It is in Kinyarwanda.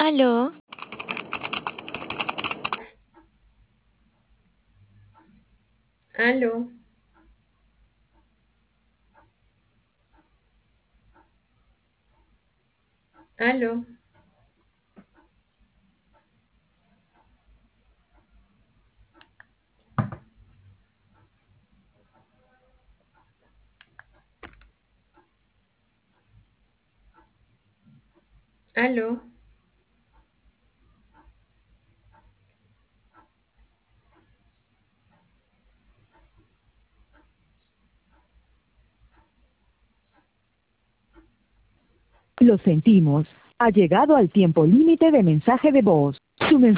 Aló, Aló, aló, aló. Lo sentimos. Ha llegado al tiempo límite de mensaje de voz. Su mensaje